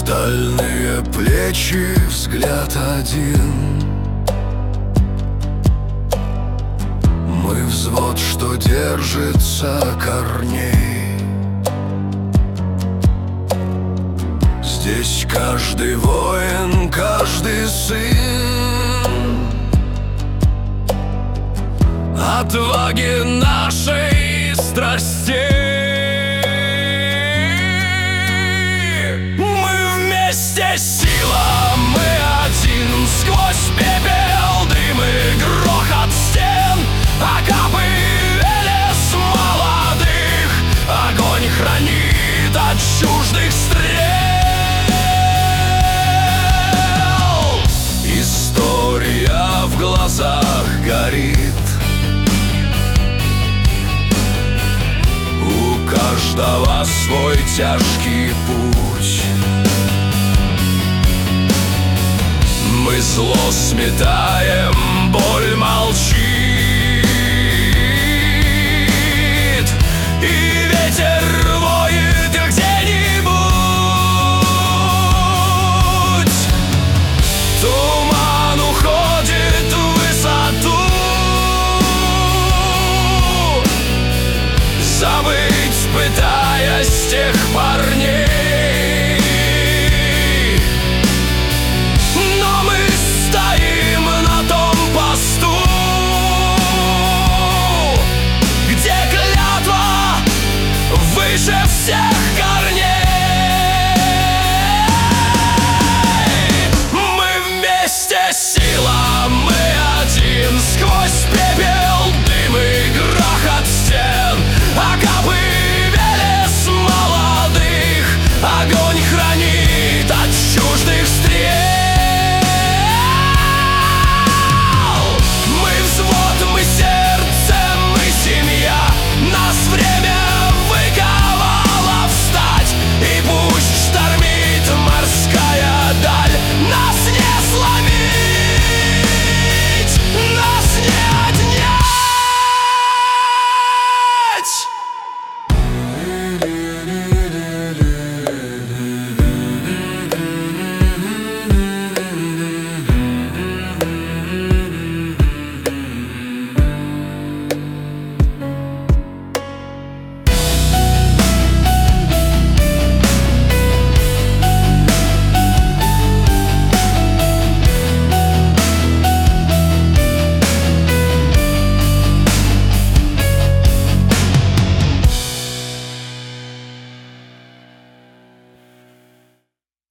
Стальные плечи, взгляд один. Мы взвод, что держится корней. Здесь каждый воин, каждый сын отваги нашей страстей. Сила, мы один. Сквозь пепел, дым и грохот стен, окопы лес молодых, огонь хранит от чуждых стрел. История в глазах горит, у каждого свой тяжкий путь. Мы зло сметаем, боль молчит, и ветер